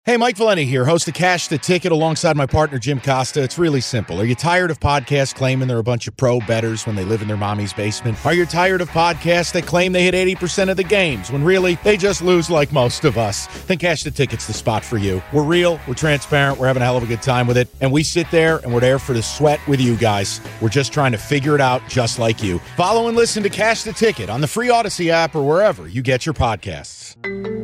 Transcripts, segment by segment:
Hey, Mike Valenti here, host of Cash the Ticket alongside my partner, Jim Costa. It's really simple. Are you tired of podcasts claiming they're a bunch of pro bettors when they live in their mommy's basement? Are you tired of podcasts that claim they hit 80% of the games when really they just lose like most of us? Then Cash the Ticket's the spot for you. We're real, we're transparent, we're having a hell of a good time with it, and we sit there and we're there for the sweat with you guys. We're just trying to figure it out just like you. Follow and listen to Cash the Ticket on the free Odyssey app or wherever you get your podcasts.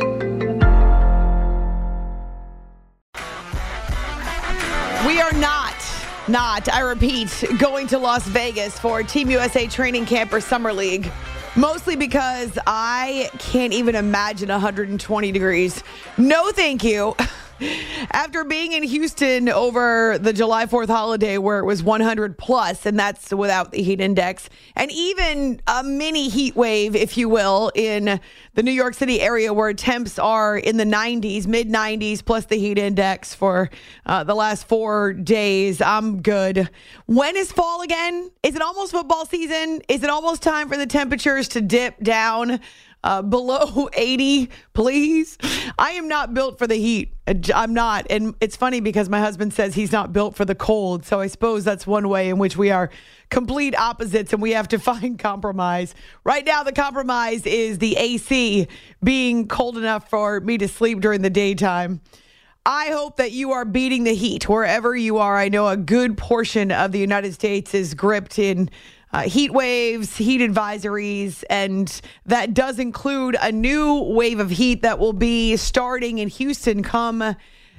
We are not, I repeat, going to Las Vegas for Team USA training camp or summer league. Mostly because I can't even imagine 120 degrees. No, thank you. After being in Houston over the July 4th holiday where it was 100 plus, and that's without the heat index, and even a mini heat wave, if you will, in the New York City area where temps are in the 90s, mid 90s, plus the heat index for the last 4 days, I'm good. When is fall again? Is it almost football season? Is it almost time for the temperatures to dip down below 80, please? I am not built for the heat. I'm not. And it's funny because my husband says he's not built for the cold. So I suppose that's one way in which we are complete opposites and we have to find compromise. Right now, the compromise is the AC being cold enough for me to sleep during the daytime. I hope that you are beating the heat wherever you are. I know a good portion of the United States is gripped in heat waves, heat advisories, and that does include a new wave of heat that will be starting in Houston come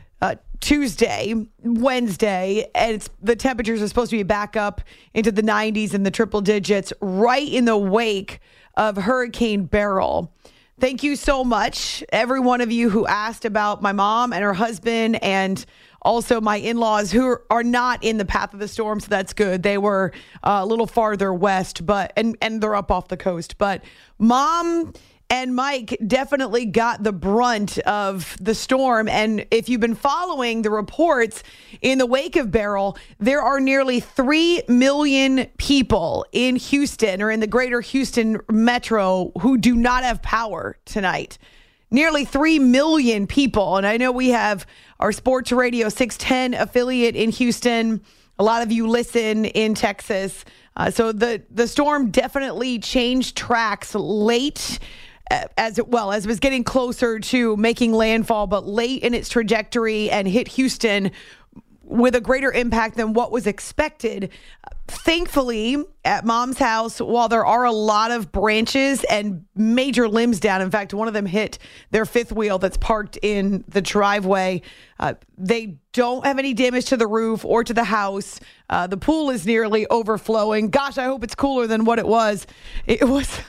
Tuesday, Wednesday, and the temperatures are supposed to be back up into the 90s and the triple digits right in the wake of Hurricane Beryl. Thank you so much, every one of you who asked about my mom and her husband and also my in-laws who are not in the path of the storm, so that's good. They were a little farther west, but and they're up off the coast. But Mom and Mike definitely got the brunt of the storm. And if you've been following the reports, in the wake of Beryl, there are nearly 3 million people in Houston or in the greater Houston metro who do not have power tonight. Nearly 3 million people. And I know we have our Sports Radio 610 affiliate in Houston. A lot of you listen in Texas. So the storm definitely changed tracks late as it was getting closer to making landfall, but late in its trajectory and hit Houston with a greater impact than what was expected. Thankfully, at Mom's house, while there are a lot of branches and major limbs down, in fact, one of them hit their fifth wheel that's parked in the driveway. They don't have any damage to the roof or to the house. The pool is nearly overflowing. Gosh, I hope it's cooler than what it was. It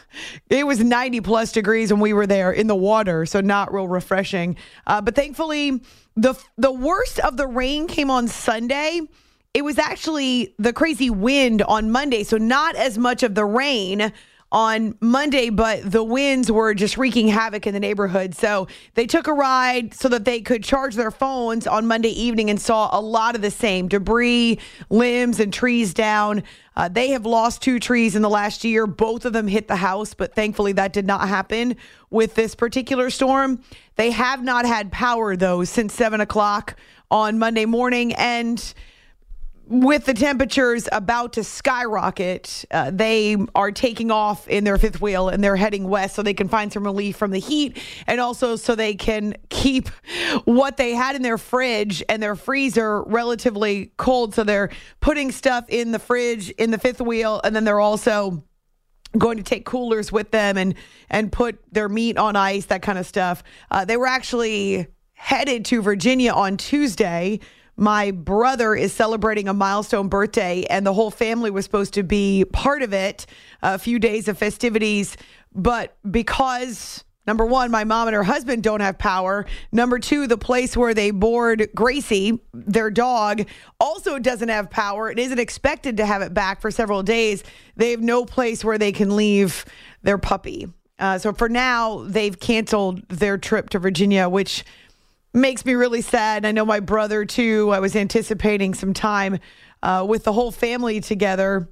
was 90 plus degrees when we were there in the water, so not real refreshing. But thankfully, the worst of the rain came on Sunday. It was actually the crazy wind on Monday, so not as much of the rain on Monday, but the winds were just wreaking havoc in the neighborhood. So they took a ride so that they could charge their phones on Monday evening and saw a lot of the same debris, limbs, and trees down. They have lost 2 trees in the last year. Both of them hit the house, but thankfully that did not happen with this particular storm. They have not had power, though, since 7 o'clock on Monday morning. And with the temperatures about to skyrocket, they are taking off in their fifth wheel and they're heading west so they can find some relief from the heat and also so they can keep what they had in their fridge and their freezer relatively cold. So they're putting stuff in the fridge in the fifth wheel, and then they're also going to take coolers with them and put their meat on ice, that kind of stuff. They were actually headed to Virginia on Tuesday. My brother is celebrating a milestone birthday, and the whole family was supposed to be part of it, a few days of festivities. But because, number one, my mom and her husband don't have power. Number two, the place where they board Gracie, their dog, also doesn't have power. It isn't expected to have it back for several days. They have no place where they can leave their puppy. So for now, they've canceled their trip to Virginia, which makes me really sad. I know my brother, too. I was anticipating some time with the whole family together.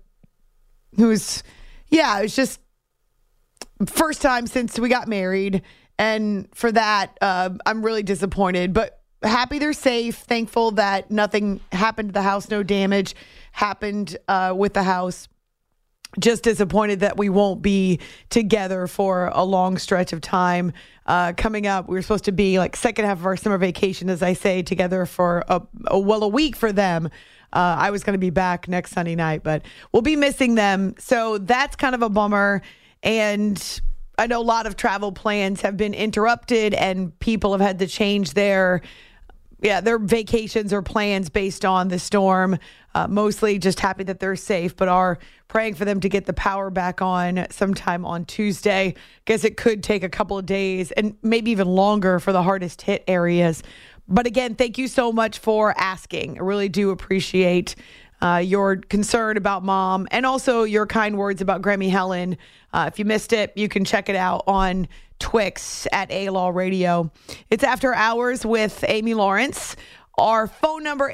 It's just first time since we got married. And for that, I'm really disappointed. But happy they're safe, thankful that nothing happened to the house, no damage happened with the house. Just disappointed that we won't be together for a long stretch of time coming up. We were supposed to be like second half of our summer vacation, as I say, together for a week for them. I was going to be back next Sunday night, but we'll be missing them. So that's kind of a bummer. And I know a lot of travel plans have been interrupted and people have had to change their vacations or plans based on the storm. Mostly just happy that they're safe, but are praying for them to get the power back on sometime on Tuesday. Guess it could take a couple of days and maybe even longer for the hardest hit areas. But again, thank you so much for asking. I really do appreciate your concern about Mom and also your kind words about Grammy Helen. If you missed it, you can check it out on Twix at A-Law Radio. It's After Hours with Amy Lawrence. Our phone number,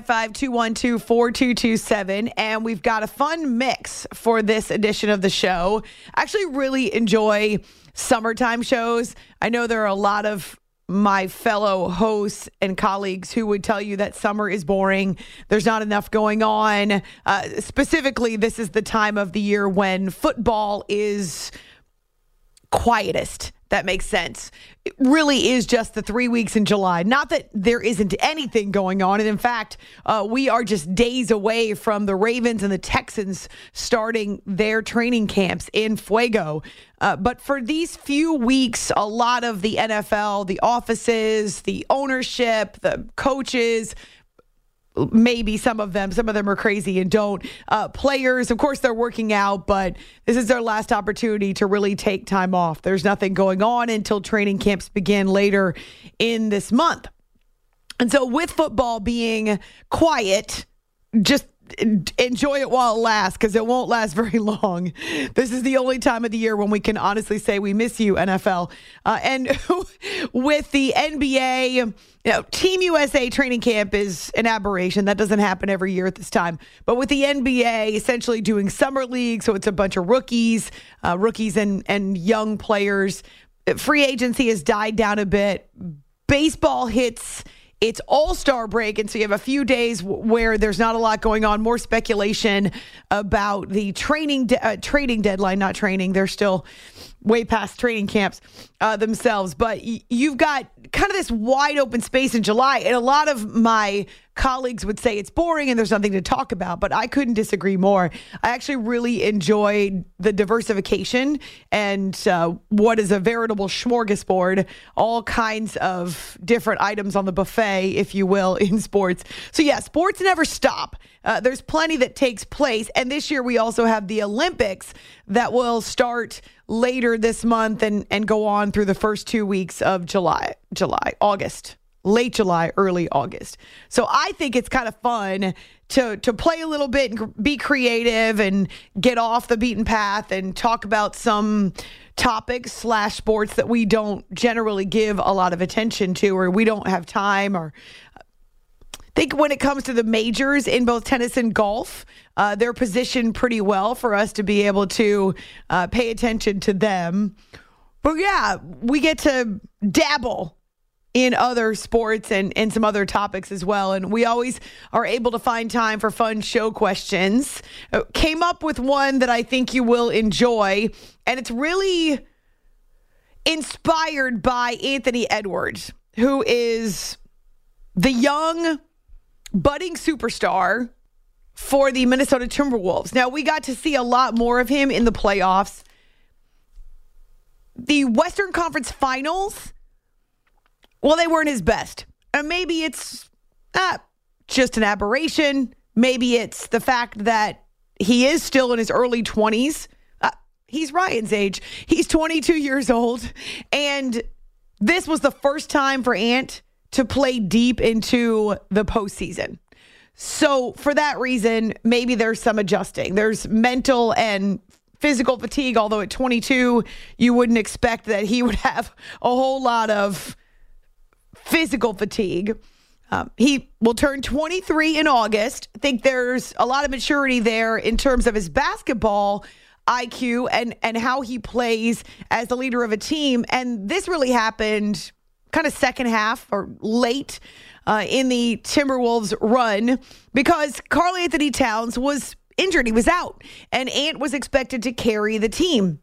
855-212-4227. And we've got a fun mix for this edition of the show. I actually really enjoy summertime shows. I know there are a lot of my fellow hosts and colleagues who would tell you that summer is boring. There's not enough going on. Specifically, this is the time of the year when football is quietest. That makes sense. It really is just the 3 weeks in July. Not that there isn't anything going on. And in fact, we are just days away from the Ravens and the Texans starting their training camps in Fuego. But for these few weeks, a lot of the NFL, the offices, the ownership, the coaches, maybe some of them are crazy and don't. Players, of course, they're working out, but this is their last opportunity to really take time off. There's nothing going on until training camps begin later in this month. And so with football being quiet, just enjoy it while it lasts, because it won't last very long. This is the only time of the year when we can honestly say we miss you, NFL. And with the NBA, Team USA training camp is an aberration. That doesn't happen every year at this time. But with the NBA essentially doing summer league, so it's a bunch of rookies and young players. Free agency has died down a bit. Baseball hits its all-star break, and so you have a few days where there's not a lot going on, more speculation about the trading deadline, not training. They're still way past training camps themselves. But you've got kind of this wide open space in July, and a lot of my colleagues would say it's boring and there's nothing to talk about, but I couldn't disagree more. I actually really enjoyed the diversification and what is a veritable smorgasbord, all kinds of different items on the buffet, if you will, in sports. So yeah, sports never stop. There's plenty that takes place. And this year we also have the Olympics that will start later this month and go on through the first 2 weeks of August. Late July, early August. So I think it's kind of fun to play a little bit and be creative and get off the beaten path and talk about some topics / sports that we don't generally give a lot of attention to, or we don't have time. Or I think when it comes to the majors in both tennis and golf, they're positioned pretty well for us to be able to pay attention to them. But yeah, we get to dabble in other sports and some other topics as well. And we always are able to find time for fun show questions. Came up with one that I think you will enjoy, and it's really inspired by Anthony Edwards, who is the young budding superstar for the Minnesota Timberwolves. Now, we got to see a lot more of him in the playoffs. The Western Conference Finals, well, they weren't his best. Maybe it's just an aberration. Maybe it's the fact that he is still in his early 20s. He's Ryan's age. He's 22 years old. And this was the first time for Ant to play deep into the postseason. So for that reason, maybe there's some adjusting. There's mental and physical fatigue, although at 22, you wouldn't expect that he would have a whole lot of physical fatigue. He will turn 23 in August. I think there's a lot of maturity there in terms of his basketball IQ and how he plays as the leader of a team. And this really happened kind of second half or late in the Timberwolves run because Karl-Anthony Towns was injured. He was out, and Ant was expected to carry the team.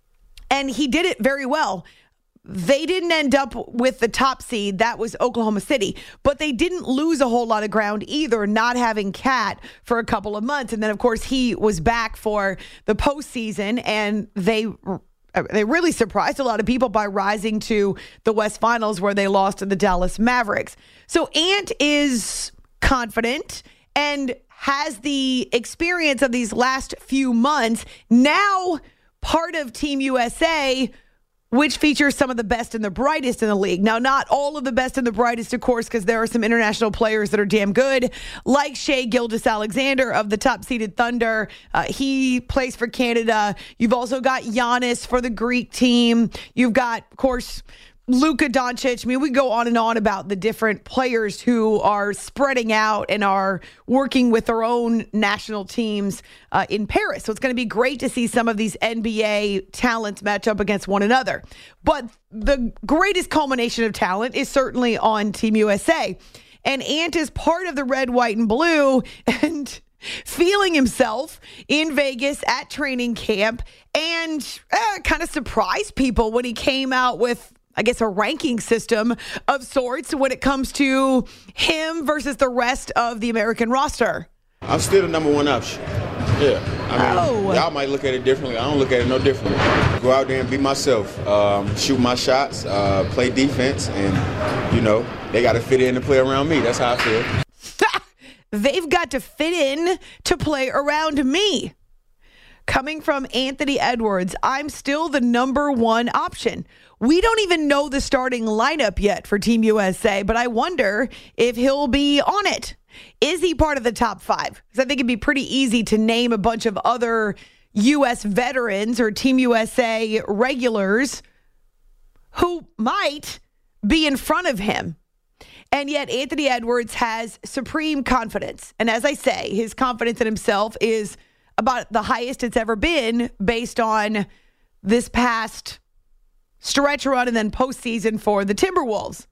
And he did it very well. They didn't end up with the top seed. That was Oklahoma City. But they didn't lose a whole lot of ground either, not having Cat for a couple of months. And then, of course, he was back for the postseason, and they really surprised a lot of people by rising to the West Finals where they lost to the Dallas Mavericks. So Ant is confident and has the experience of these last few months. Now part of Team USA, which features some of the best and the brightest in the league. Now, not all of the best and the brightest, of course, because there are some international players that are damn good, like Shai Gilgeous-Alexander of the top-seeded Thunder. He plays for Canada. You've also got Giannis for the Greek team. You've got, of course, Luka Doncic. I mean, we go on and on about the different players who are spreading out and are working with their own national teams in Paris. So it's going to be great to see some of these NBA talents match up against one another. But the greatest culmination of talent is certainly on Team USA. And Ant is part of the red, white, and blue and feeling himself in Vegas at training camp and kind of surprised people when he came out with, I guess, a ranking system of sorts when it comes to him versus the rest of the American roster. I'm still the number one option. Yeah. I mean, y'all might look at it differently. I don't look at it no differently. Go out there and be myself. Shoot my shots, play defense, and, they got to fit in to play around me. That's how I feel. They've got to fit in to play around me. Coming from Anthony Edwards, I'm still the number one option. We don't even know the starting lineup yet for Team USA, but I wonder if he'll be on it. Is he part of the top five? Because I think it'd be pretty easy to name a bunch of other U.S. veterans or Team USA regulars who might be in front of him. And yet Anthony Edwards has supreme confidence. And as I say, his confidence in himself is about the highest it's ever been based on this past stretch run and then postseason for the Timberwolves.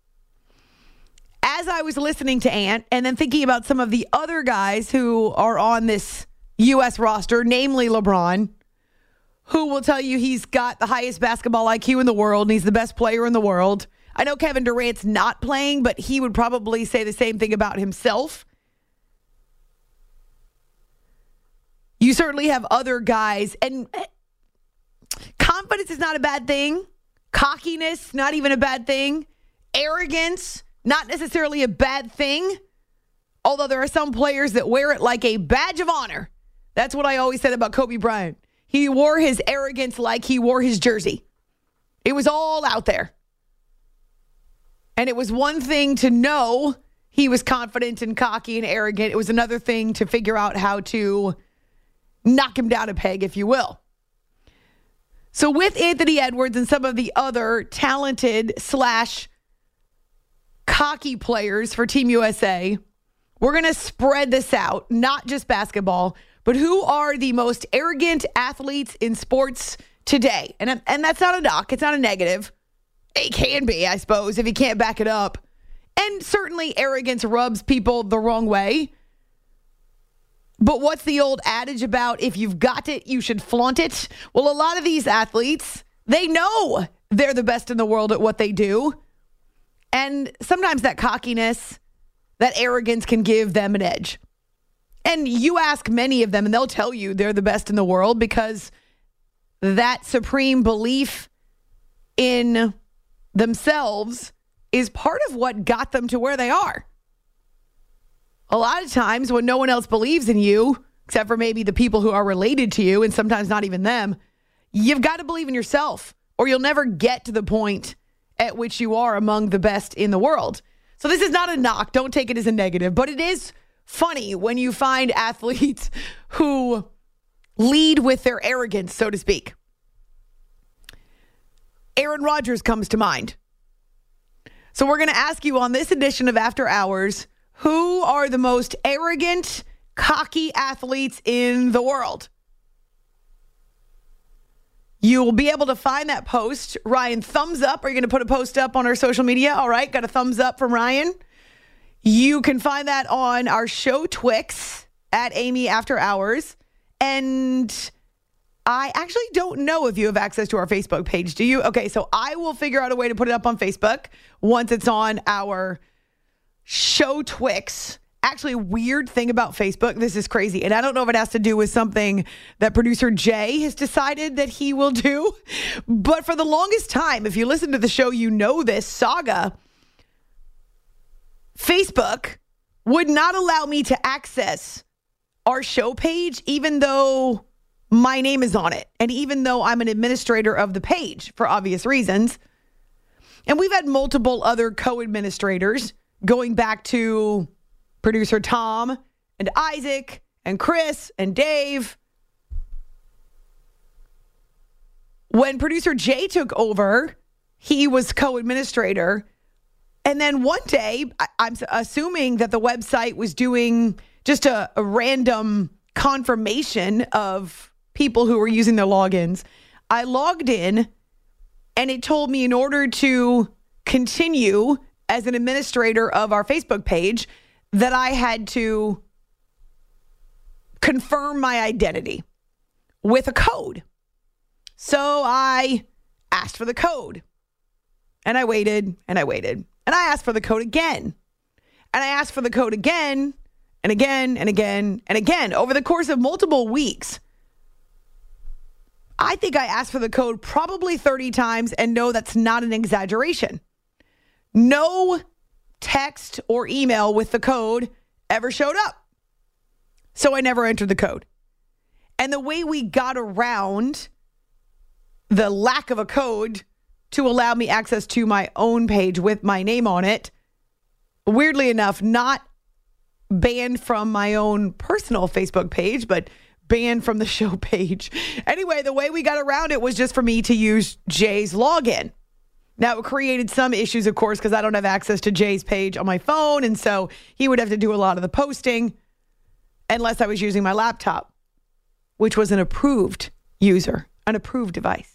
As I was listening to Ant and then thinking about some of the other guys who are on this U.S. roster, namely LeBron, who will tell you he's got the highest basketball IQ in the world and he's the best player in the world. I know Kevin Durant's not playing, but he would probably say the same thing about himself. You certainly have other guys, and confidence is not a bad thing. Cockiness, not even a bad thing. Arrogance, not necessarily a bad thing. Although there are some players that wear it like a badge of honor. That's what I always said about Kobe Bryant. He wore his arrogance like he wore his jersey. It was all out there. And it was one thing to know he was confident and cocky and arrogant. It was another thing to figure out how to knock him down a peg, if you will. So with Anthony Edwards and some of the other talented / cocky players for Team USA, we're going to spread this out, not just basketball, but who are the most arrogant athletes in sports today? And that's not a knock. It's not a negative. It can be, I suppose, if you can't back it up. And certainly arrogance rubs people the wrong way. But what's the old adage about if you've got it, you should flaunt it? Well, a lot of these athletes, they know they're the best in the world at what they do. And sometimes that cockiness, that arrogance can give them an edge. And you ask many of them and they'll tell you they're the best in the world because that supreme belief in themselves is part of what got them to where they are. A lot of times when no one else believes in you, except for maybe the people who are related to you, and sometimes not even them, you've got to believe in yourself or you'll never get to the point at which you are among the best in the world. So this is not a knock. Don't take it as a negative, but it is funny when you find athletes who lead with their arrogance, so to speak. Aaron Rodgers comes to mind. So we're going to ask you on this edition of After Hours, who are the most arrogant, cocky athletes in the world? You will be able to find that post. Ryan, thumbs up. Are you going to put a post up on our social media? All right, got a thumbs up from Ryan. You can find that on our show Twix at Amy After Hours. And I actually don't know if you have access to our Facebook page. Do you? Okay, so I will figure out a way to put it up on Facebook once it's on our show Twix. Actually, weird thing about Facebook, this is crazy, and I don't know if it has to do with something that producer Jay has decided that he will do, but for the longest time, if you listen to the show, you know this saga, Facebook would not allow me to access our show page, even though my name is on it, and even though I'm an administrator of the page for obvious reasons. And we've had multiple other co-administrators going back to producer Tom and Isaac and Chris and Dave. When producer Jay took over, he was co-administrator. And then one day, I'm assuming that the website was doing just a random confirmation of people who were using their logins. I logged in and it told me in order to continue as an administrator of our Facebook page that I had to confirm my identity with a code. So I asked for the code and I waited and I waited and I asked for the code again and I asked for the code again and again and again and again over the course of multiple weeks. I think I asked for the code probably 30 times, and no, that's not an exaggeration. No text or email with the code ever showed up. So I never entered the code. And the way we got around the lack of a code to allow me access to my own page with my name on it, weirdly enough, not banned from my own personal Facebook page, but banned from the show page. Anyway, the way we got around it was just for me to use Jay's login. Now, it created some issues, of course, because I don't have access to Jay's page on my phone, and so he would have to do a lot of the posting unless I was using my laptop, which was an approved user, an approved device.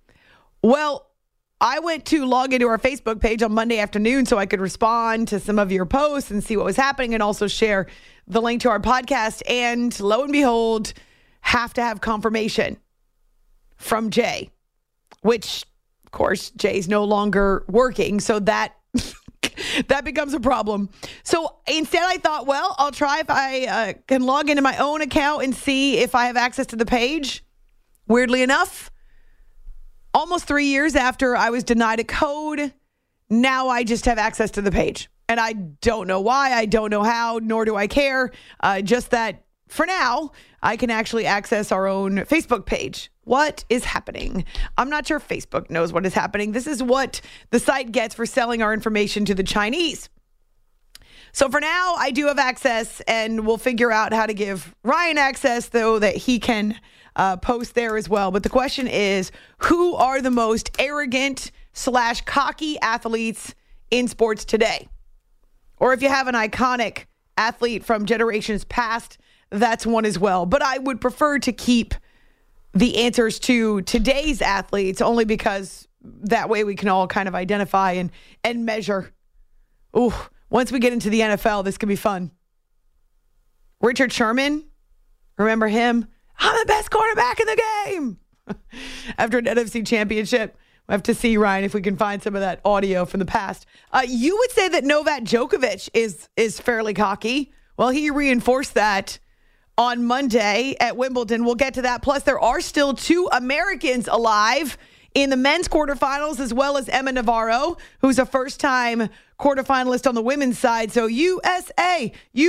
Well, I went to log into our Facebook page on Monday afternoon so I could respond to some of your posts and see what was happening and also share the link to our podcast. And lo and behold, have to have confirmation from Jay, which, of course, Jay's no longer working. So that that becomes a problem. So instead I thought, well, I'll try if I can log into my own account and see if I have access to the page. Weirdly enough, almost 3 years after I was denied a code, now I just have access to the page. And I don't know why, I don't know how, nor do I care. Just that for now, I can actually access our own Facebook page. What is happening? I'm not sure Facebook knows what is happening. This is what the site gets for selling our information to the Chinese. So for now, I do have access, and we'll figure out how to give Ryan access, though, that he can post there as well. But the question is, who are the most arrogant / cocky athletes in sports today? Or if you have an iconic athlete from generations past, that's one as well. But I would prefer to keep the answers to today's athletes only because that way we can all kind of identify and measure. Ooh, once we get into the NFL, this could be fun. Richard Sherman, remember him? I'm the best quarterback in the game. After an NFC championship. We'll have to see, Ryan, if we can find some of that audio from the past. You would say that Novak Djokovic is fairly cocky. Well, he reinforced that on Monday at Wimbledon. We'll get to that. Plus, there are still 2 Americans alive in the men's quarterfinals, as well as Emma Navarro, who's a first-time quarterfinalist on the women's side. So USA.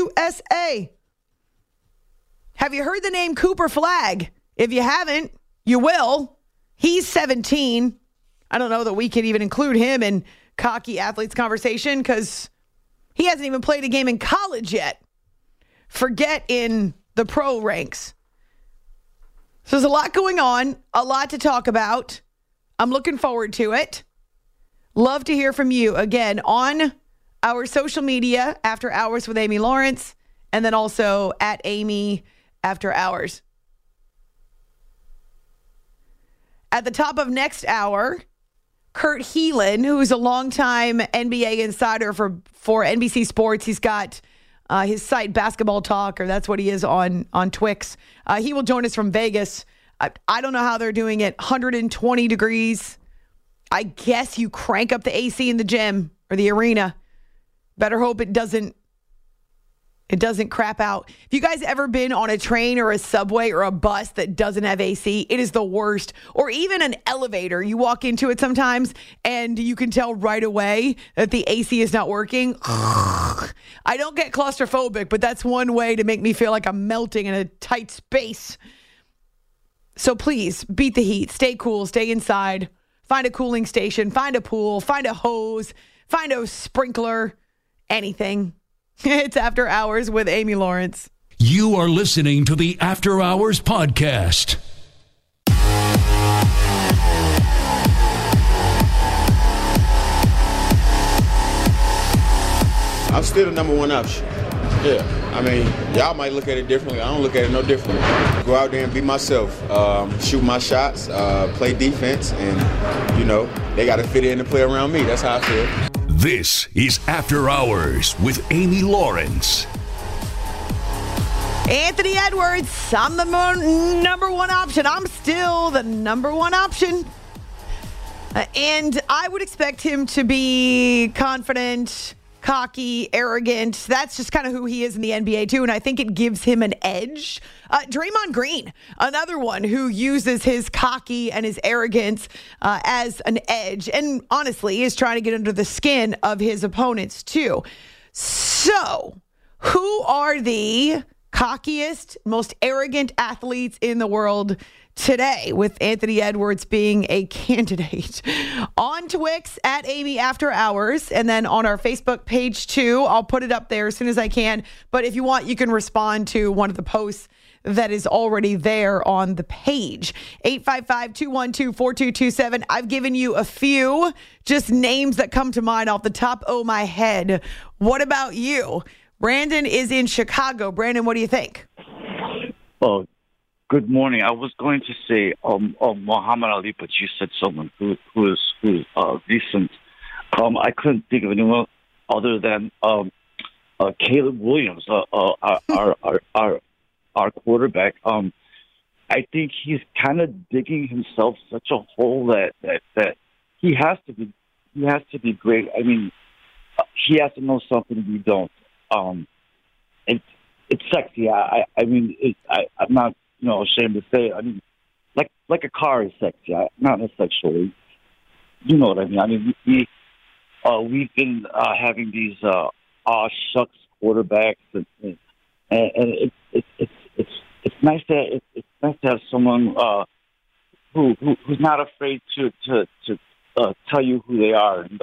Have you heard the name Cooper Flagg? If you haven't, you will. He's 17. I don't know that we can even include him in cocky athletes conversation because he hasn't even played a game in college yet. Forget in the pro ranks. So there's a lot going on, a lot to talk about. I'm looking forward to it. Love to hear from you again on our social media, After Hours with Amy Lawrence, and then also at Amy After Hours. At the top of next hour, Kurt Helin, who's a longtime NBA insider for NBC Sports. He's got his site Basketball Talk, or that's what he is on Twix. He will join us from Vegas. I don't know how they're doing it. 120 degrees. I guess you crank up the AC in the gym or the arena. Better hope it doesn't crap out. If you guys ever been on a train or a subway or a bus that doesn't have AC, it is the worst. Or even an elevator. You walk into it sometimes and you can tell right away that the AC is not working. I don't get claustrophobic, but that's one way to make me feel like I'm melting in a tight space. So please beat the heat. Stay cool. Stay inside. Find a cooling station. Find a pool. Find a hose. Find a sprinkler. Anything. It's After Hours with Amy Lawrence. You are listening to the After Hours podcast. I'm still the number one option. Yeah, I mean, y'all might look at it differently. I don't look at it no differently. Go out there and be myself, shoot my shots, play defense, and, you know, they got to fit in and play around me. That's how I feel. This is After Hours with Amy Lawrence. Anthony Edwards, I'm the number one option. I'm still the number one option. And I would expect him to be confident, cocky, arrogant. That's just kind of who he is in the NBA, too. And I think it gives him an edge. Draymond Green, another one who uses his cocky and his arrogance as an edge. And honestly, is trying to get under the skin of his opponents, too. So, who are the cockiest, most arrogant athletes in the world today, with Anthony Edwards being a candidate? On Twix at Amy After Hours, and then on our Facebook page too. I'll put it up there as soon as I can. But if you want, you can respond to one of the posts that is already there on the page. 855-212-4227. I've given you a few just names that come to mind off the top of my head. What about you? Brandon is in Chicago. Brandon, what do you think? Oh, good morning. I was going to say Muhammad Ali, but you said someone who is decent. I couldn't think of anyone other than Caleb Williams, our quarterback. I think he's kind of digging himself such a hole that he has to be great. I mean, he has to know something we don't. It's sexy. I'm not ashamed to say it. I mean, like a car is sexy. Not sexually. You know what I mean? I mean, we've been having these shucks quarterbacks, and it's nice to have someone who's not afraid to tell you who they are, and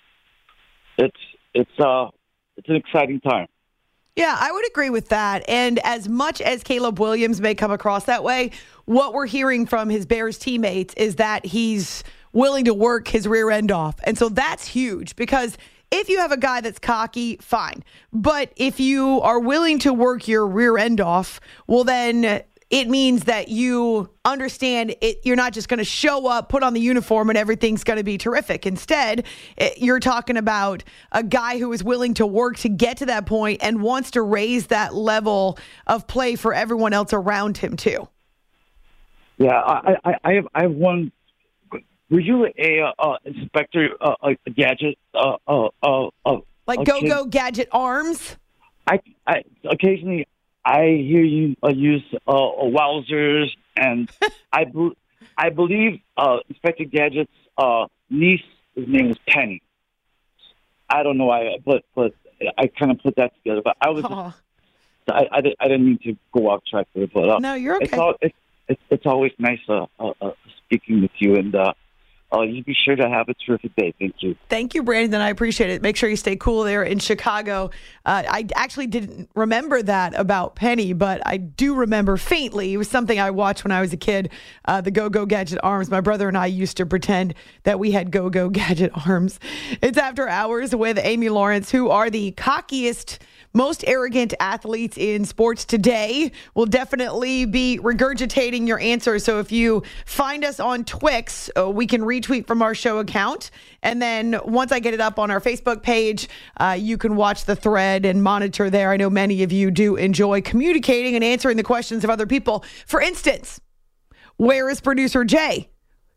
it's an exciting time. Yeah, I would agree with that. And as much as Caleb Williams may come across that way, what we're hearing from his Bears teammates is that he's willing to work his rear end off. And so that's huge, because if you have a guy that's cocky, fine. But if you are willing to work your rear end off, well, then it means that you understand it. You're not just going to show up, put on the uniform, and everything's going to be terrific. Instead, you're talking about a guy who is willing to work to get to that point and wants to raise that level of play for everyone else around him too. Yeah, I have one. Were you a Inspector Gadget? Like Go Gadget Arms? I occasionally I hear you use wowzers, and I believe Inspector Gadget's niece, his name was Penny. I don't know why, but I kind of put that together. But I was I didn't mean to go off track there, but no, you're okay. It's always nice speaking with you, and you be sure to have a terrific day. Thank you. Thank you, Brandon. I appreciate it. Make sure you stay cool there in Chicago. I actually didn't remember that about Penny, but I do remember faintly. It was something I watched when I was a kid, the Go-Go Gadget arms. My brother and I used to pretend that we had Go-Go Gadget arms. It's After Hours with Amy Lawrence, who are the cockiest, most arrogant athletes in sports today. We'll definitely be regurgitating your answers. So if you find us on Twix, we can retweet from our show account. And then once I get it up on our Facebook page, you can watch the thread and monitor there. I know many of you do enjoy communicating and answering the questions of other people. For instance, where is producer Jay?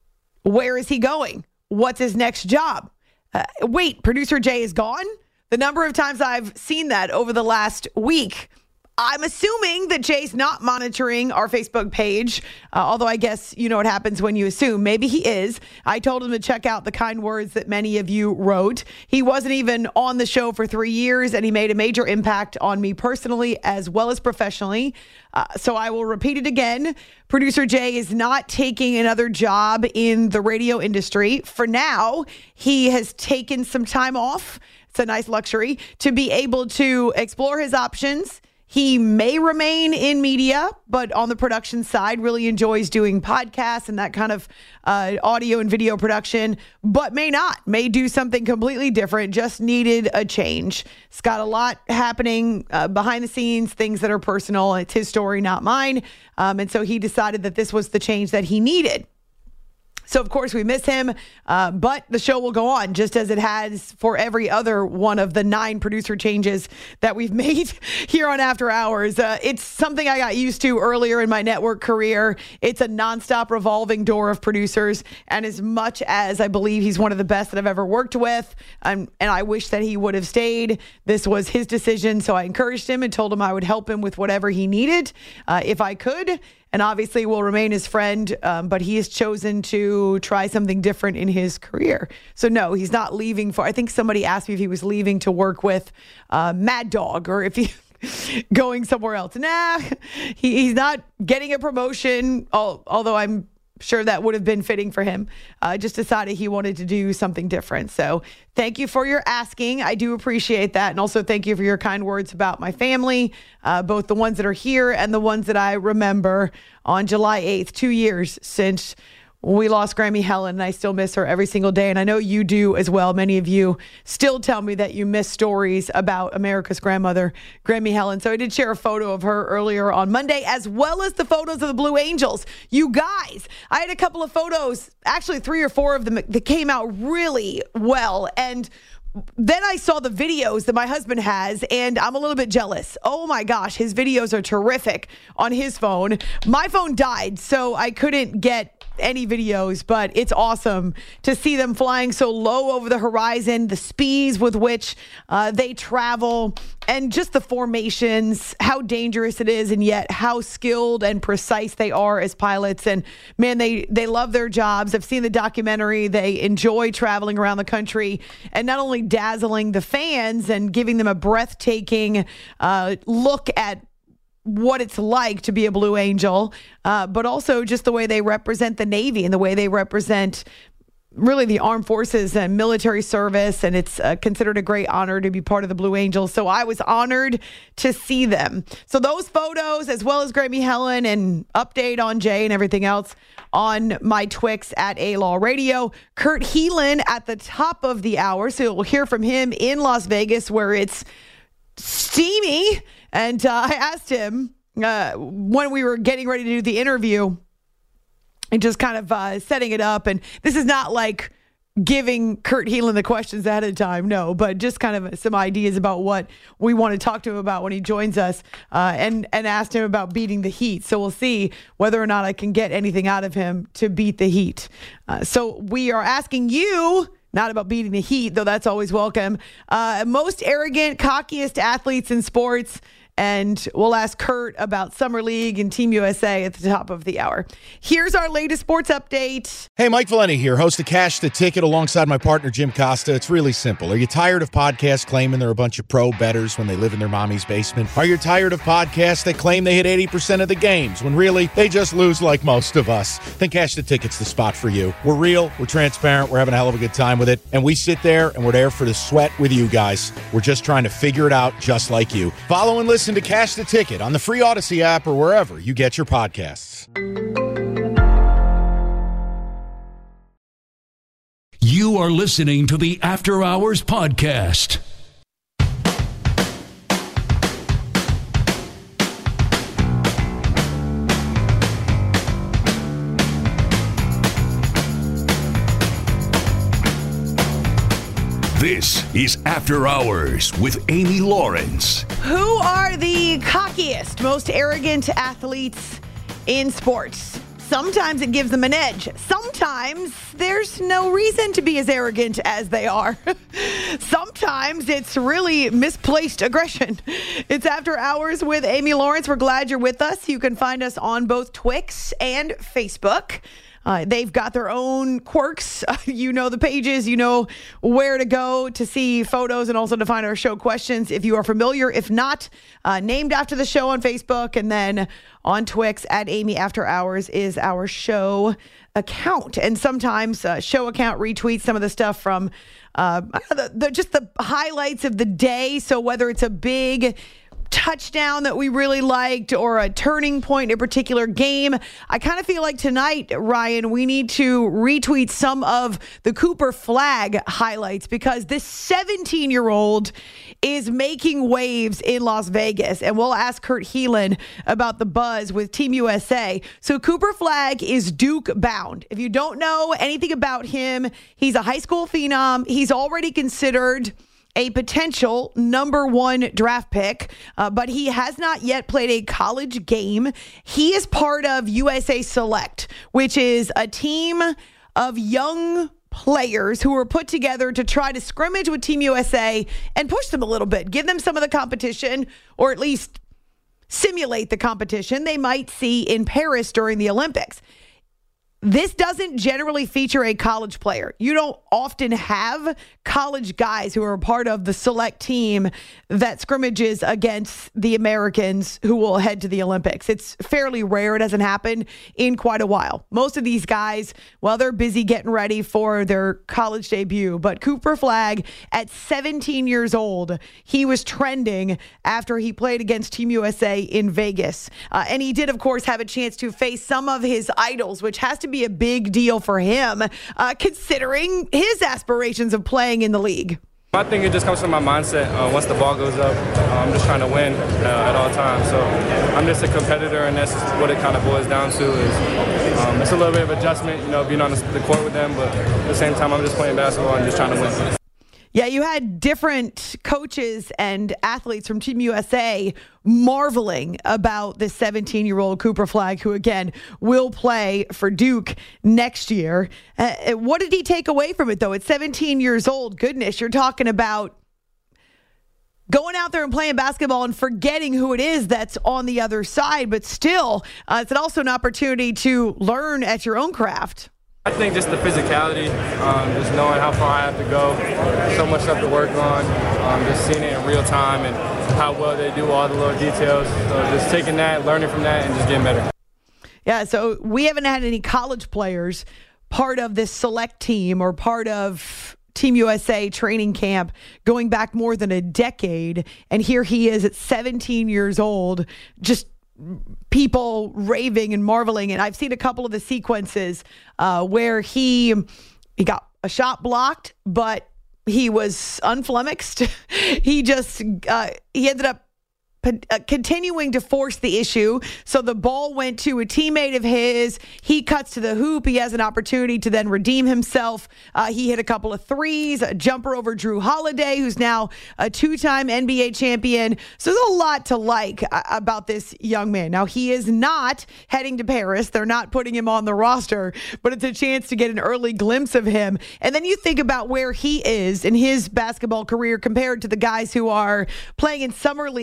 Where is he going? What's his next job? Wait, producer Jay is gone? The number of times I've seen that over the last week, I'm assuming that Jay's not monitoring our Facebook page, although I guess you know what happens when you assume. Maybe he is. I told him to check out the kind words that many of you wrote. He wasn't even on the show for 3 years, and he made a major impact on me personally as well as professionally. So I will repeat it again. Producer Jay is not taking another job in the radio industry. For now, he has taken some time off. It's a nice luxury to be able to explore his options. He may remain in media, but on the production side, really enjoys doing podcasts and that kind of audio and video production, but may not, may do something completely different, just needed a change. It's got a lot happening behind the scenes, things that are personal. It's his story, not mine. And so he decided that this was the change that he needed. So, of course, we miss him, but the show will go on just as it has for every other one of the 9 producer changes that we've made here on After Hours. It's something I got used to earlier in my network career. It's a nonstop revolving door of producers. And as much as I believe he's one of the best that I've ever worked with, and I wish that he would have stayed, this was his decision. So I encouraged him and told him I would help him with whatever he needed if I could. And obviously will remain his friend, but he has chosen to try something different in his career. So no, he's not leaving for, I think somebody asked me if he was leaving to work with Mad Dog or if he going somewhere else. Nah, he's not getting a promotion, although I'm sure that would have been fitting for him. Just decided he wanted to do something different. So thank you for your asking. I do appreciate that. And also thank you for your kind words about my family, both the ones that are here and the ones that I remember on July 8th, 2 years since we lost Grammy Helen, and I still miss her every single day. And I know you do as well. Many of you still tell me that you miss stories about America's grandmother, Grammy Helen. So I did share a photo of her earlier on Monday, as well as the photos of the Blue Angels. You guys, I had a couple of photos, actually 3 or 4 of them that came out really well. And then I saw the videos that my husband has, and I'm a little bit jealous. Oh my gosh, his videos are terrific on his phone. My phone died, so I couldn't get any videos, but it's awesome to see them flying so low over the horizon, the speeds with which they travel, and just the formations, how dangerous it is, and yet how skilled and precise they are as pilots. And man, they love their jobs. I've seen the documentary. They enjoy traveling around the country and not only dazzling the fans and giving them a breathtaking look at what it's like to be a Blue Angel, but also just the way they represent the Navy and the way they represent really the armed forces and military service. And it's considered a great honor to be part of the Blue Angels. So I was honored to see them. So those photos, as well as Grammy Helen and update on Jay and everything else on my Twix at A-Law Radio. Kurt Helin at the top of the hour. So we'll hear from him in Las Vegas, where it's steamy. And I asked him when we were getting ready to do the interview and just kind of setting it up. And this is not like giving Kurt Helin the questions ahead of time, no, but just kind of some ideas about what we want to talk to him about when he joins us, and asked him about beating the Heat. So we'll see whether or not I can get anything out of him to beat the Heat. So we are asking you, not about beating the Heat, though that's always welcome, most arrogant, cockiest athletes in sports. And we'll ask Kurt about Summer League and Team USA at the top of the hour. Here's our latest sports update. Hey, Mike Valenti here, host of Cash the Ticket alongside my partner Jim Costa. It's really simple. Are you tired of podcasts claiming they're a bunch of pro bettors when they live in their mommy's basement? Are you tired of podcasts that claim they hit 80% of the games when really they just lose like most of us? Then Cash the Ticket's the spot for you. We're real, we're transparent, we're having a hell of a good time with it, and we sit there and we're there for the sweat with you guys. We're just trying to figure it out just like you. Follow and listen to Cash the Ticket on the free Odyssey app or wherever you get your podcasts. You are listening to the After Hours Podcast. This is After Hours with Amy Lawrence. Who are the cockiest, most arrogant athletes in sports? Sometimes it gives them an edge. Sometimes there's no reason to be as arrogant as they are. Sometimes it's really misplaced aggression. It's After Hours with Amy Lawrence. We're glad you're with us. You can find us on both Twix and Facebook. They've got their own quirks. You know the pages. You know where to go to see photos and also to find our show questions if you are familiar. If not, named after the show on Facebook, and then on Twix at Amy After Hours is our show account. And sometimes show account retweets some of the stuff from just the highlights of the day. So whether it's a big touchdown that we really liked or a turning point in a particular game, I kind of feel like tonight, Ryan, we need to retweet some of the Cooper Flagg highlights because this 17-year-old is making waves in Las Vegas. And we'll ask Kurt Helin about the buzz with Team USA. So Cooper Flagg is Duke bound. If you don't know anything about him, he's a high school phenom. He's already considered a potential number 1 draft pick, but he has not yet played a college game. He is part of USA Select, which is a team of young players who were put together to try to scrimmage with Team USA and push them a little bit, give them some of the competition, or at least simulate the competition they might see in Paris during the Olympics. This doesn't generally feature a college player. You don't often have college guys who are a part of the select team that scrimmages against the Americans who will head to the Olympics. It's fairly rare. It hasn't happened in quite a while. Most of these guys, well, they're busy getting ready for their college debut. But Cooper Flagg, at 17 years old, he was trending after he played against Team USA in Vegas. And he did, of course, have a chance to face some of his idols, which has to be a big deal for him, considering his aspirations of playing in the league. I think it just comes from my mindset. Once the ball goes up, I'm just trying to win at all times. So I'm just a competitor, and that's what it kind of boils down to. Is it's a little bit of adjustment, being on the court with them, but at the same time, I'm just playing basketball and just trying to win. Yeah, you had different coaches and athletes from Team USA marveling about this 17-year-old Cooper Flagg, who, again, will play for Duke next year. What did he take away from it, though? At 17 years old, goodness, you're talking about going out there and playing basketball and forgetting who it is that's on the other side. But still, it's also an opportunity to learn at your own craft. I think just the physicality, just knowing how far I have to go, so much stuff to work on, just seeing it in real time and how well they do all the little details. So just taking that, learning from that, and just getting better. Yeah, so we haven't had any college players part of this select team or part of Team USA training camp going back more than a decade. And here he is at 17 years old, just people raving and marveling. And I've seen a couple of the sequences where he got a shot blocked, but he was unflummoxed. He ended up continuing to force the issue. So the ball went to a teammate of his. He cuts to the hoop. He has an opportunity to then redeem himself. He hit a couple of threes, a jumper over Drew Holiday, who's now a 2-time NBA champion. So there's a lot to like about this young man. Now, he is not heading to Paris. They're not putting him on the roster, but it's a chance to get an early glimpse of him. And then you think about where he is in his basketball career compared to the guys who are playing in Summer League and other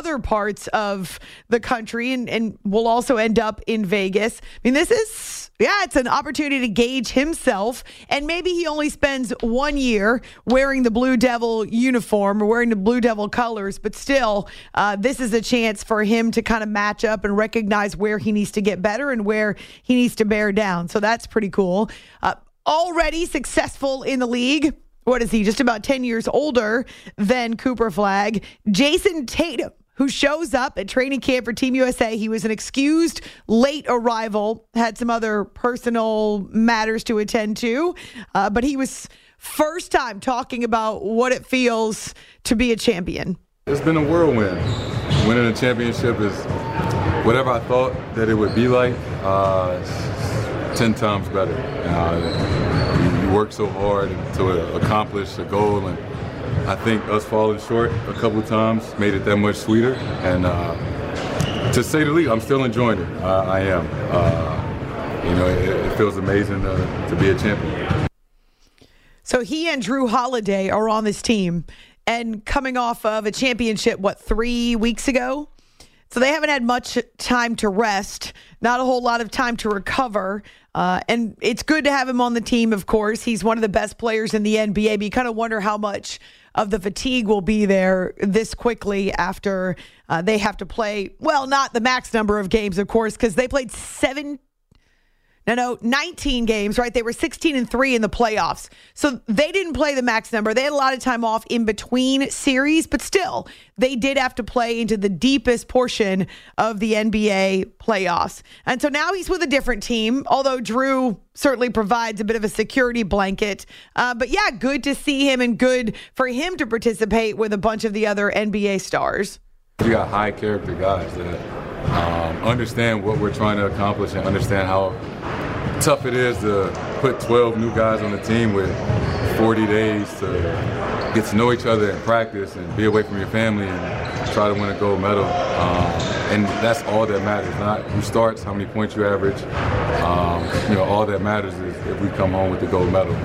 other parts of the country and will also end up in Vegas. I mean, this is, it's an opportunity to gauge himself. And maybe he only spends 1 year wearing the Blue Devil uniform or wearing the Blue Devil colors. But still, this is a chance for him to kind of match up and recognize where he needs to get better and where he needs to bear down. So that's pretty cool. Already successful in the league. What is he? Just about 10 years older than Cooper Flagg. Jason Tatum, who shows up at training camp for Team USA. He was an excused late arrival, had some other personal matters to attend to, but he was first time talking about what it feels to be a champion. It's been a whirlwind. Winning a championship is whatever I thought that it would be like, 10 times better. You work so hard to accomplish a goal, and I think us falling short a couple of times made it that much sweeter. And to say the least, I'm still enjoying it. I am. It feels amazing to be a champion. So he and Drew Holiday are on this team, and coming off of a championship, 3 weeks ago? So they haven't had much time to rest, not a whole lot of time to recover. And it's good to have him on the team, of course. He's one of the best players in the NBA, but you kind of wonder how much of the fatigue will be there this quickly after they have to play, well, not the max number of games, of course, because they played 19 games, right? They were 16-3 in the playoffs. So they didn't play the max number. They had a lot of time off in between series, but still, they did have to play into the deepest portion of the NBA playoffs. And so now he's with a different team, although Drew certainly provides a bit of a security blanket. But yeah, good to see him and good for him to participate with a bunch of the other NBA stars. You got high character guys that understand what we're trying to accomplish and understand how tough it is to put 12 new guys on the team with 40 days to get to know each other and practice and be away from your family and try to win a gold medal. And that's all that matters, not who starts, how many points you average. All that matters is if we come home with the gold medal.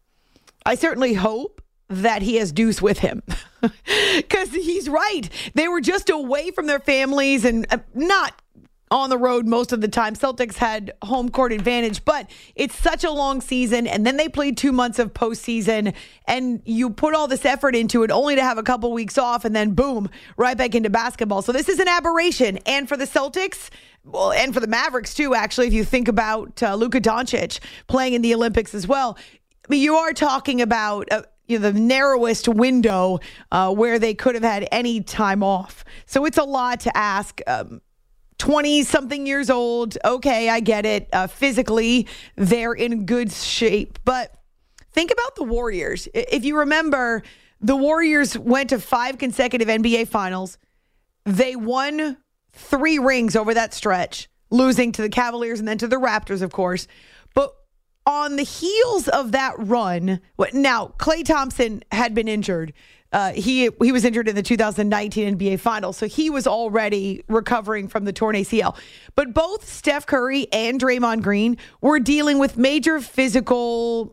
I certainly hope that he has Deuce with him. Because he's right. They were just away from their families and not on the road most of the time. Celtics had home court advantage, but it's such a long season, and then they played 2 months of postseason, and you put all this effort into it only to have a couple weeks off, and then boom, right back into basketball. So this is an aberration. And for the Celtics, well, and for the Mavericks too, actually, if you think about Luka Doncic playing in the Olympics as well, I mean, you are talking about the narrowest window where they could have had any time off. So it's a lot to ask. 20-something years old, okay, I get it. Physically, they're in good shape. But think about the Warriors. If you remember, the Warriors went to 5 consecutive NBA finals. They won 3 rings over that stretch, losing to the Cavaliers and then to the Raptors, of course. But on the heels of that run, now, Klay Thompson had been injured. He was injured in the 2019 NBA Finals, so he was already recovering from the torn ACL. But both Steph Curry and Draymond Green were dealing with major physical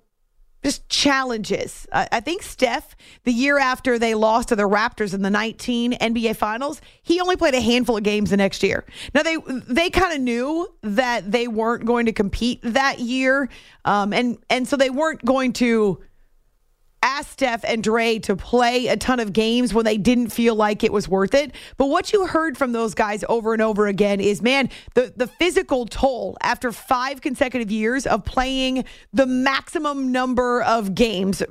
challenges. I think Steph, the year after they lost to the Raptors in the 19 NBA Finals, he only played a handful of games the next year. Now, they kind of knew that they weren't going to compete that year, and so they weren't going to ask Steph and Dre to play a ton of games when they didn't feel like it was worth it. But what you heard from those guys over and over again is, man, the physical toll after 5 consecutive years of playing the maximum number of games,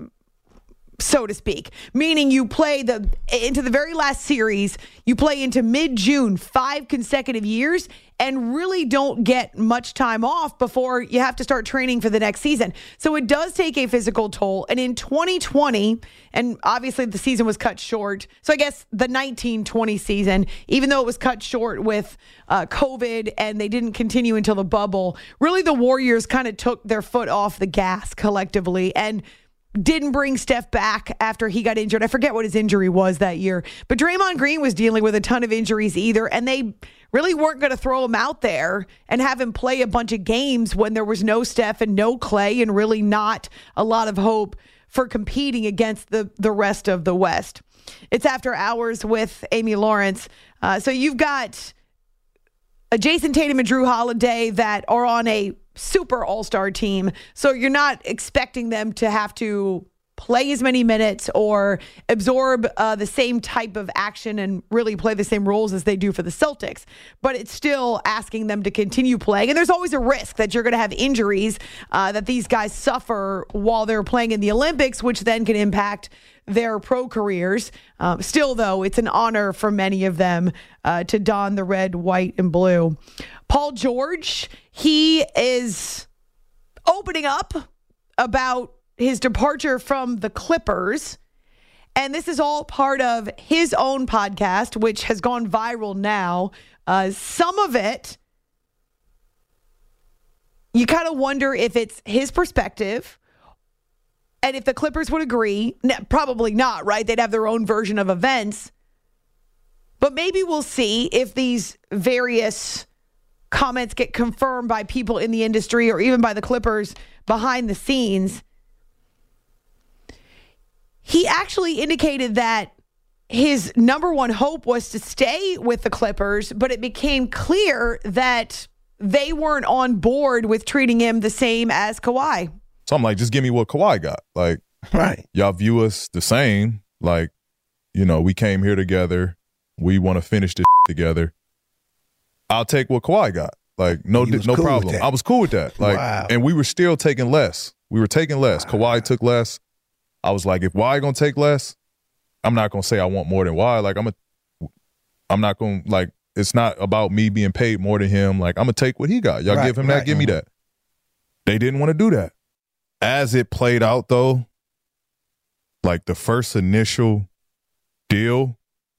so to speak, meaning you play into the very last series, you play into mid-June, 5 consecutive years, and really don't get much time off before you have to start training for the next season. So it does take a physical toll. And in 2020, and obviously the season was cut short, so I guess the 19-20 season, even though it was cut short with COVID and they didn't continue until the bubble, really the Warriors kind of took their foot off the gas collectively and didn't bring Steph back after he got injured. I forget what his injury was that year. But Draymond Green was dealing with a ton of injuries either, and they really weren't going to throw him out there and have him play a bunch of games when there was no Steph and no Klay and really not a lot of hope for competing against the rest of the West. It's After Hours with Amy Lawrence. So you've got Jason Tatum and Drew Holiday that are on a super all-star team. So you're not expecting them to have to play as many minutes or absorb the same type of action and really play the same roles as they do for the Celtics. But it's still asking them to continue playing. And there's always a risk that you're going to have injuries that these guys suffer while they're playing in the Olympics, which then can impact their pro careers. Still, though, it's an honor for many of them to don the red, white, and blue. Paul George, he is opening up about his departure from the Clippers. And this is all part of his own podcast, which has gone viral now. Some of it, you kind of wonder if it's his perspective and if the Clippers would agree. Probably not, right? They'd have their own version of events. But maybe we'll see if these various comments get confirmed by people in the industry or even by the Clippers behind the scenes. He actually indicated that his number one hope was to stay with the Clippers, but it became clear that they weren't on board with treating him the same as Kawhi. So I'm like, just give me what Kawhi got. Like, right. Y'all view us the same. Like, you know, we came here together. We want to finish this together. I'll take what Kawhi got. Like, no problem. I was cool with that. Like, wow. And we were still taking less. We were taking less. Wow. Kawhi took less. I was like, if Y gonna take less, I'm not gonna say I want more than Y. Like, I'm not gonna, like, it's not about me being paid more than him. Like, I'm gonna take what he got. Y'all give him that, give me that. They didn't want to do that. As it played out, though, like the first initial deal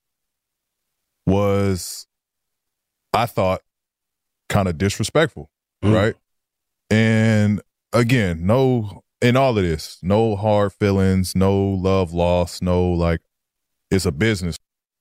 was, I thought, kind of disrespectful, right? And again, in all of this, no hard feelings, no love lost, no, like, it's a business.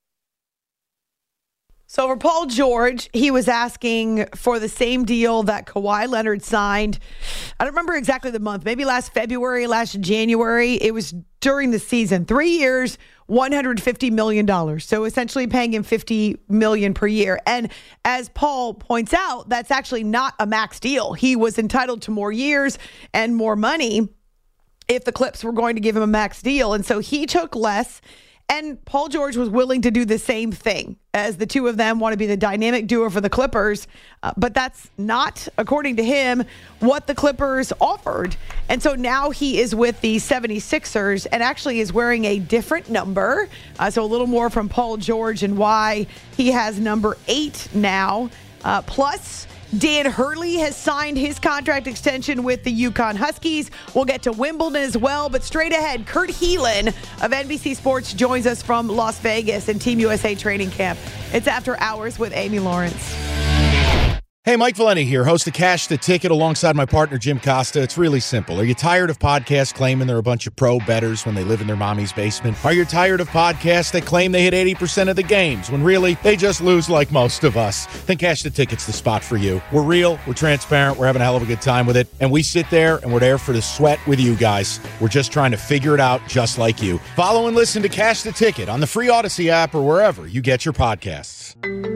So for Paul George, he was asking for the same deal that Kawhi Leonard signed. I don't remember exactly the month, maybe last February, last January. It was during the season. 3 years, $150 million. So essentially paying him $50 million per year. And as Paul points out, that's actually not a max deal. He was entitled to more years and more money if the Clips were going to give him a max deal. And so he took less. And Paul George was willing to do the same thing, as the two of them want to be the dynamic duo for the Clippers. But that's not, according to him, what the Clippers offered. And so now he is with the 76ers and actually is wearing a different number. So a little more from Paul George and why he has number 8 now. Plus, Dan Hurley has signed his contract extension with the UConn Huskies. We'll get to Wimbledon as well, but straight ahead, Kurt Helin of NBC Sports joins us from Las Vegas and Team USA training camp. It's After Hours with Amy Lawrence. Hey, Mike Valenti here, host of Cash the Ticket alongside my partner, Jim Costa. It's really simple. Are you tired of podcasts claiming they're a bunch of pro bettors when they live in their mommy's basement? Are you tired of podcasts that claim they hit 80% of the games when really they just lose like most of us? Then Cash the Ticket's the spot for you. We're real, we're transparent, we're having a hell of a good time with it, and we sit there and we're there for the sweat with you guys. We're just trying to figure it out just like you. Follow and listen to Cash the Ticket on the free Odyssey app or wherever you get your podcasts.